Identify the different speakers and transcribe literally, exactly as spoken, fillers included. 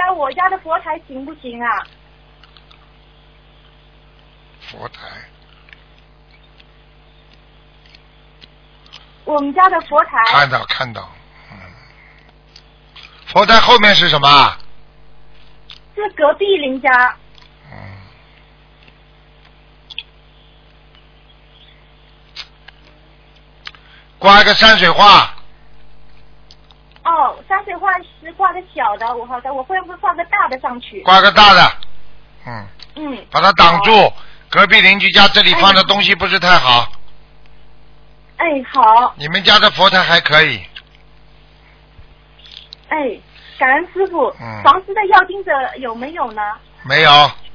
Speaker 1: 下我家的佛台行不行啊？
Speaker 2: 佛台。
Speaker 1: 我们家的佛台。
Speaker 2: 看到看到，嗯。佛台后面是什么？
Speaker 1: 是隔壁邻家。
Speaker 2: 嗯。挂一个山水画。
Speaker 1: 哦，山水画是挂个小的，我好的，我会不会放个大的上去？
Speaker 2: 挂个大的，嗯。
Speaker 1: 嗯。
Speaker 2: 把它挡住，隔壁邻居家这里放的东西不是太好。
Speaker 1: 哎，好。
Speaker 2: 你们家的佛台还可以。
Speaker 1: 哎，感恩师傅。
Speaker 2: 嗯。
Speaker 1: 房子的要经者有没有呢？
Speaker 2: 没有。